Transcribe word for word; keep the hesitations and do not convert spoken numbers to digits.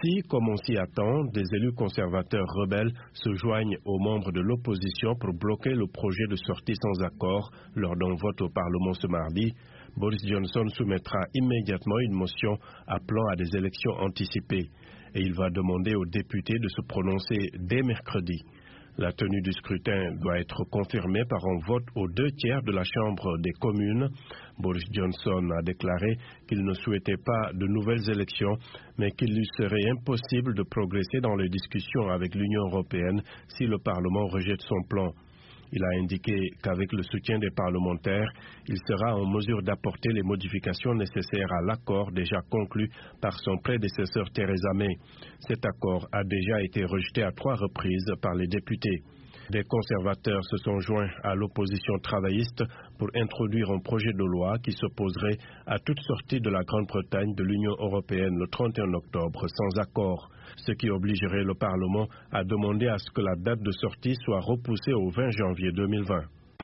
Si, comme on s'y attend, des élus conservateurs rebelles se joignent aux membres de l'opposition pour bloquer le projet de sortie sans accord lors d'un vote au Parlement ce mardi, Boris Johnson soumettra immédiatement une motion appelant à des élections anticipées et il va demander aux députés de se prononcer dès mercredi. La tenue du scrutin doit être confirmée par un vote aux deux tiers de la Chambre des communes. Boris Johnson a déclaré qu'il ne souhaitait pas de nouvelles élections, mais qu'il lui serait impossible de progresser dans les discussions avec l'Union européenne si le Parlement rejette son plan. Il a indiqué qu'avec le soutien des parlementaires, il sera en mesure d'apporter les modifications nécessaires à l'accord déjà conclu par son prédécesseur Theresa May. Cet accord a déjà été rejeté à trois reprises par les députés. Des conservateurs se sont joints à l'opposition travailliste pour introduire un projet de loi qui s'opposerait à toute sortie de la Grande-Bretagne de l'Union européenne le trente et un octobre sans accord, ce qui obligerait le Parlement à demander à ce que la date de sortie soit repoussée au vingt janvier deux mille vingt.